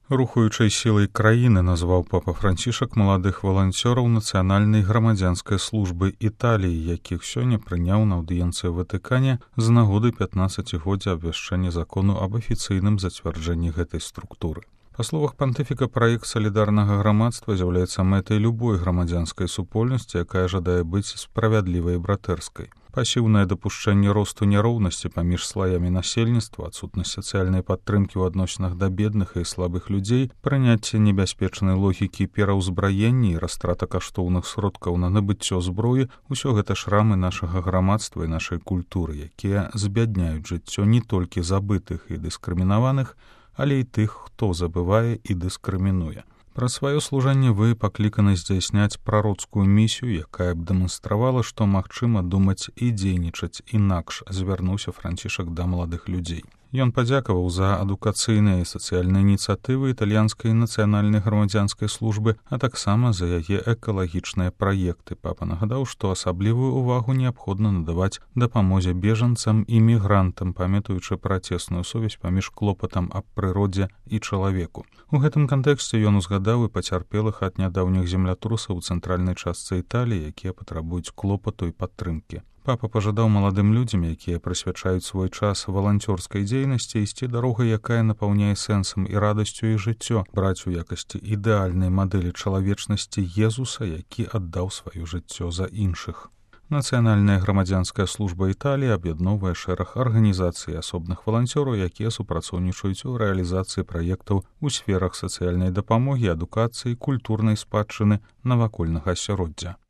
Рухаючай сілай краіны назваў папа Францішак маладых валанцёраў нацыянальнай грамадзянскай службы Італіі, якіх сёння прыняў на аўдыенцыі ў Ватыкане з нагоды 15-годдзя абвяшчэння закону аб афіцыйным зацвярджэнні гэтай структуры. Па словах пантыфіка, праект салідарнага грамадства з'яўляецца мэтай любой грамадзянскай супольнасці, якая жадае быць справядлівай і братэрскай. Пасіўнае дапушчэнне росту няроўнасці паміж слаямі насельніцтва, адсутнасць сацыяльнай падтрымкі ў адносінах да бедных і слабых людзей, прыняцце небяспечнай логікі пераўзбраення і растрата каштоўных сродкаў на набыццё зброі — усё гэта шрамы нашага грамадства і нашай культуры, якія збядняюць жыццё не толькі забытых і дыскрымінаваных, але і тых, хто забывае і дыскрымінуе. Праз сваё служанне вы пакліканы здзяйсняць прароцкую місію, якая б дэманстравала, што магчыма думаць і дзейнічаць інакш, звярнуўся Францішак да маладых людзей. Ён падзякаваў за адукацыйныя і сацыяльныя ініцыятывы італьянскай нацыянальнай грамадзянскай службы, а таксама за яе экалагічныя праекты. Папа нагадаў, што асаблівую ўвагу неабходна надаваць дапамозе бежанцам і мігрантам, памятаючы пра цесную сувязь паміж клопатам аб прыродзе і чалавеку. У гэтым кантэксце ён узгадаў і пацярпелых ад нядаўніх землятрусаў у цэнтральнай частцы Італіі, якія патрабуюць клопату і падтрымкі. Папа пажадаў маладым людзям, якія прысвячаюць свой час валанцёрскай дзейнасці, ісці дарогай, якая напаўняе сэнсам і радасцю і жыццё, браць у якасці ідэальнай мадэлі чалавечнасці Езуса, які аддаў сваё жыццё за іншых. Нацыянальная грамадзянская служба Італіі аб'ядноўвае шэраг арганізацый і асобных валанцёраў, якія супрацоўнічаюць у рэалізацыі праектаў у сферах сацыяльнай дапамогі, адукацыі, культурнай спадчыны, навакольнага асяроддзя.